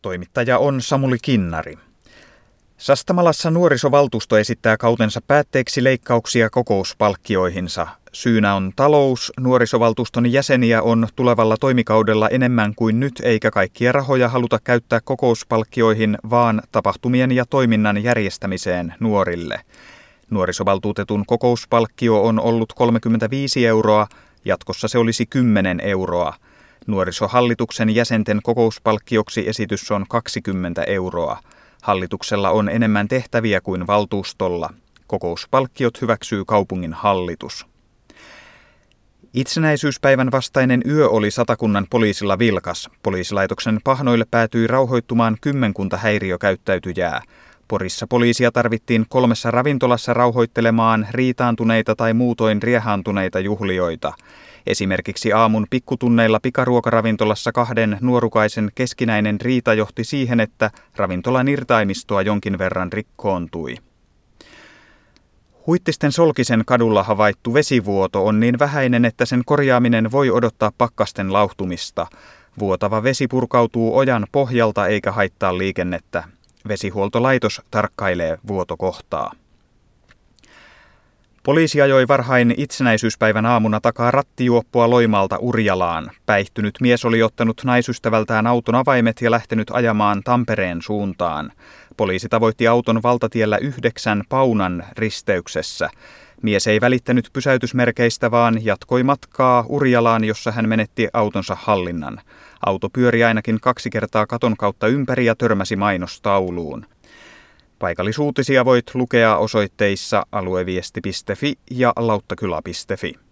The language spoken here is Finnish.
Toimittaja on Samuli Kinnari. Sastamalassa nuorisovaltuusto esittää kautensa päätteeksi leikkauksia kokouspalkkioihinsa. Syynä on talous. Nuorisovaltuuston jäseniä on tulevalla toimikaudella enemmän kuin nyt, eikä kaikkia rahoja haluta käyttää kokouspalkkioihin, vaan tapahtumien ja toiminnan järjestämiseen nuorille. Nuorisovaltuutetun kokouspalkkio on ollut 35 euroa, jatkossa se olisi 10 euroa. Nuorisohallituksen jäsenten kokouspalkkioksi esitys on 20 euroa. Hallituksella on enemmän tehtäviä kuin valtuustolla. Kokouspalkkiot hyväksyy kaupungin hallitus. Itsenäisyyspäivän vastainen yö oli Satakunnan poliisilla vilkas. Poliisilaitoksen pahnoille päätyi rauhoittumaan kymmenkunta häiriökäyttäytyjää. Porissa poliisia tarvittiin 3 ravintolassa rauhoittelemaan riitaantuneita tai muutoin riehaantuneita juhlijoita. Esimerkiksi aamun pikkutunneilla pikaruokaravintolassa 2 nuorukaisen keskinäinen riita johti siihen, että ravintolan irtaimistoa jonkin verran rikkoontui. Huittisten Solkisen kadulla havaittu vesivuoto on niin vähäinen, että sen korjaaminen voi odottaa pakkasten lauhtumista. Vuotava vesi purkautuu ojan pohjalta eikä haittaa liikennettä. Vesihuoltolaitos tarkkailee vuotokohtaa. Poliisi ajoi varhain itsenäisyyspäivän aamuna takaa rattijuoppoa Loimaalta Urjalaan. Päihtynyt mies oli ottanut naisystävältään auton avaimet ja lähtenyt ajamaan Tampereen suuntaan. Poliisi tavoitti auton valtatiellä 9 Paunan risteyksessä. Mies ei välittänyt pysäytysmerkeistä, vaan jatkoi matkaa Urjalaan, jossa hän menetti autonsa hallinnan. Auto pyöri ainakin 2 kertaa katon kautta ympäri ja törmäsi mainostauluun. Paikallisuutisia voit lukea osoitteissa alueviesti.fi ja lauttakylä.fi.